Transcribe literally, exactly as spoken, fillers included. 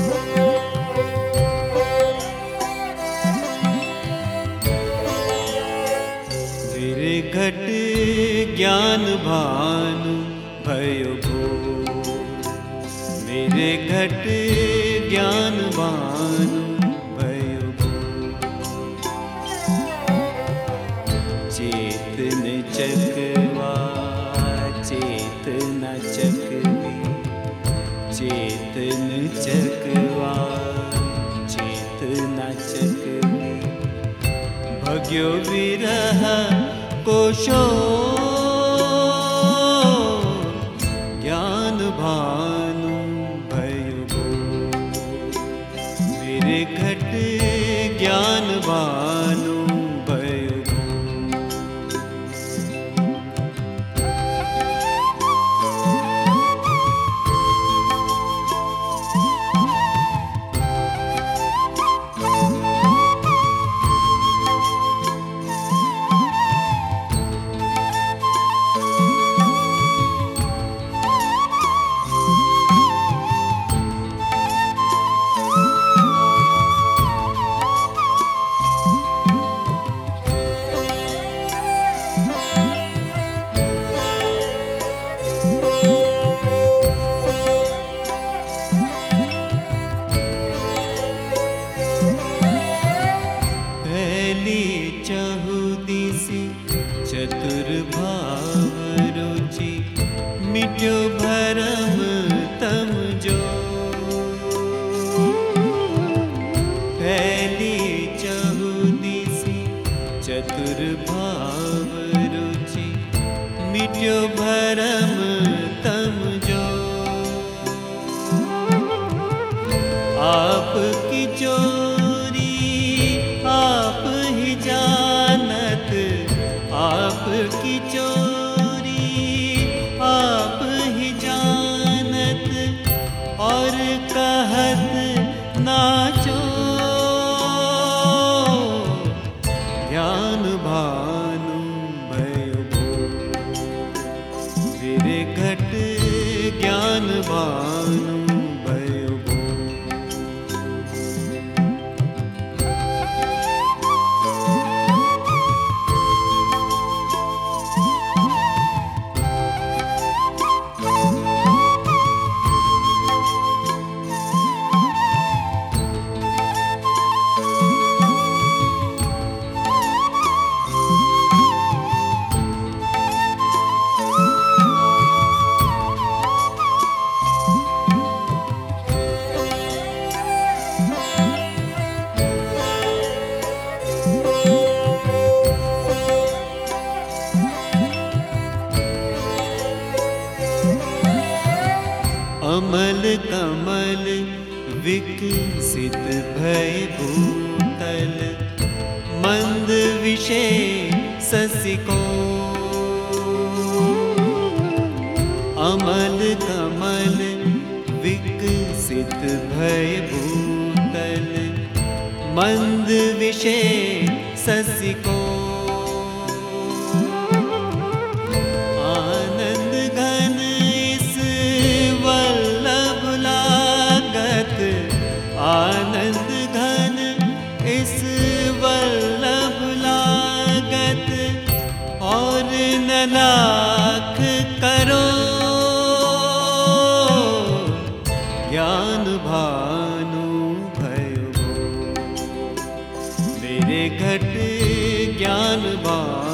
घट ज्ञान भानु भयो भोर, मेरे घट ज्ञान भानु भयो भोर। चेतन चकवा चेतना चकवी, चेतन चकवा चेतना चकवी। भग्यो विरह कोशो ज्ञान भानु भयो भोर, मेरे घट ज्ञान भानु भयो भोर। चहुदिसी चतुर्भाव रुचि, मिट्यो भरम तम जो। फैली चहुदिसी चतुर्भाव रुचि, मिट्यो भरम तम जो। आपकी चोरी आप ही जानत, आपकी चोरी आप ही जानत, और कहत नाचो ज्ञान भानु भयो भोर, मेरे घट ज्ञान भानु भयो भोर। अमल कमल विकसित भय भूतल, मंद विषय ससिको। अमल कमल विकसित भय भूतल, मंद विषय ससिको। आनंद घन इस वल्लभ लागत, आनंद घन इस वल्लभ लागत, और न लाख करो ज्ञान भानु भयो भोर, मेरे घट ज्ञान भानु